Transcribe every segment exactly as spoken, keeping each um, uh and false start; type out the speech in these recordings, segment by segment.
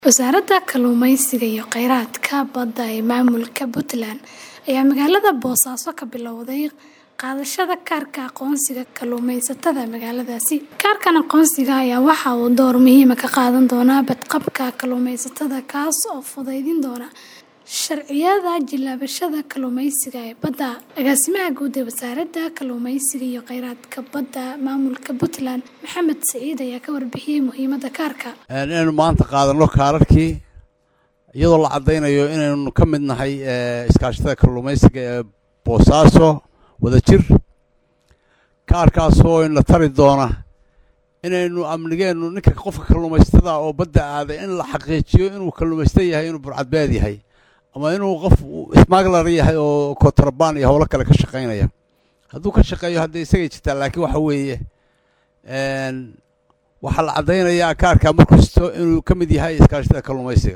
Wasaaradda Kalluumeysiga iyo Kheyraadka Badda ee Maamulka Puntland ayaa magaalada Boosaaso ka bilowday qaadashada kaarka aqoonsiga kalluumeysatada magaaladaasi. Kaarkan aqoonsiga ayaa waxa uu door muhiim ah ka qaadan doonaa badqabka kalluumeysatada kaas oo fududeyn doona sharciyada jilaabashada kalluumeysiga ee badda. Agaasimaha guud ee Wasaaradda Kalluumeysiga iyo Kheyraadka Badda Maamulka Puntland Maxamed Saciid ayaa ka warbixiyay muhiimadda kaarka. Inaynu maanta qaadano kaararkii iyadoo la cadeynayo inaynu ka mid nahay iskaashatada kalluumeysiga ee Boosaaso wadajir kaarkaasoo in la tari doona inaynu amnigeenu ninka qofka kalluumeysatada oo badda aaday in la xaqiijiyo inuu kalluumeysta yahay inuu burcadbeed yahay ama inuu qof smuggler yahay oo kontraband iyo hawlo kale ka shaqeynaya hadduu ka shaqeeyo hadday isaga jirtaa laakiin waxa weeye een waxa la cadeynayaa kaarka markasta inuu ka mid yahay iskaashatada kalluumeysiga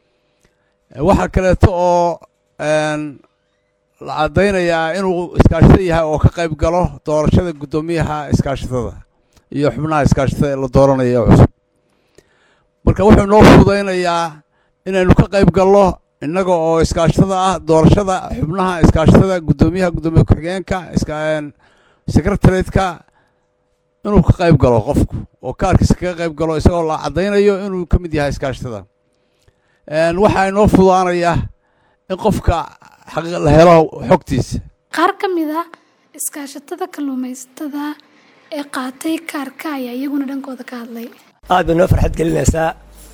waxa kale oo een la cadeynayaa inuu iskaashatada yahay oo ka qayb galo doorashada guddoomiyaha iskaashatada iyo xubnaha iskaashatada la dooranayo cusub marka wuxuu noo fududeynayaa inaynu ka qayb galno innaga oo iskaashatada ah doorashada xubnaha iskaashatada guddoomiyaha guddoomiye ku-xigeenka iskaan secretary-ka inuu ka qayb galo qofku oo kaarkiisa ka qayb galo isagoo la cadeynayo inuu ka mid yahay iskaashatada een waxa inoo fududaanaya in qofka xaq la helo xogtiisa. Qaar ka mid ah iskaashatada kalluumeysatada ee qaatay kaarka ayaa iyaguna dhankooda ka hadlay. aad baan noo farxad gelinaysaa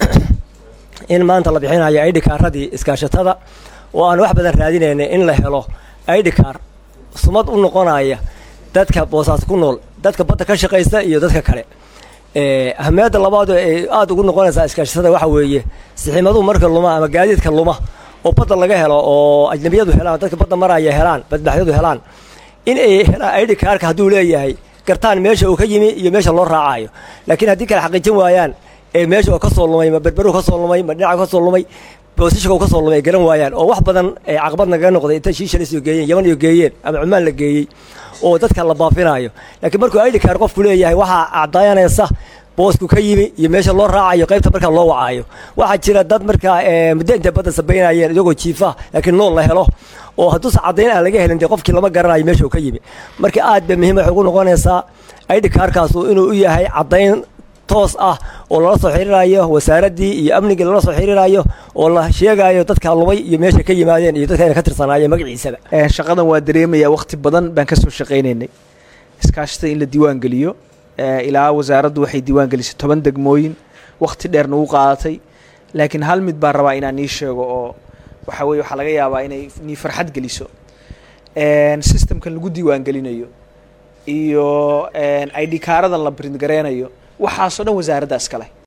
in maanta la bixinayo I D card-radii iskaashatada oo aan wax badan raadinaynay in la helo I D card sumad u noqonaya dadka Boosaaso ku nool dadka badda ka shaqeysta iyo dadka kale ee ahmiyadda labaad ee aad ugu noqonaysa iskaashatada waxa weeye siximadu marka luma ama gaadiidka luma oo badda laga helo oo ajnabiyadu helaan dadka badda maraya helaan badbaadadu helaan in ay helaan I D card-ka haduu leeyahay gartaan meesha uu ka yimi iyo meesha loo raacayo laakiin haddii kala xaqiijin waayaan ee meesha oo ka soo lumay ma berberu ka soo lumay ma dhinaca ka soo lumay boosashka ka soo lumay garan waayaan oo wax badan ee caqabad naga noqday inta shiisha la soo geeyeen Yaman iyo geeyeen ama Cumaan la geeyay oo dadka la baafinayo laakiin markuu I D card qofku leeyahay waxa cadaynaysa boosku ka yimi iyo meesha loo raacayo qaybta marka loo wacayo waxa jira dad marka muddo inta badda sabeynayeen iyagoo jiifa laakiin nool la helo oo hadduu sacadeyn aan laga helin qofkii lama garanayo meesha uu ka yimi marka aad bay muhiim ah ugu noqonaysaa I D card-kaas inuu u yahay cadeyn toos ah oo la soo xiriirayo wasaaradii iyo amniga la soo xiriirayo oo la sheegayo dadka lumay iyo meesha ka yimaadeen iyo dadka ka tirsanayeen magaciisa ee shaqadan waa dareemaya waqti badan baan ka soo shaqeynaynay iskaashatada in la diiwaan geliyo ee ilaa wasaaraddu waxay diiwaan gelisay toban degmooyin waqti dheerna u qaadatay laakiin hal mid baan rabaa inaan ii sheego oo waxa weeye waxa laga yaabaa inay ni farxad geliso een systemkan lagu diiwaan gelinayo iyo een I D card-radan la print gareynayo waxaas oo dhan wasaaradda iska leh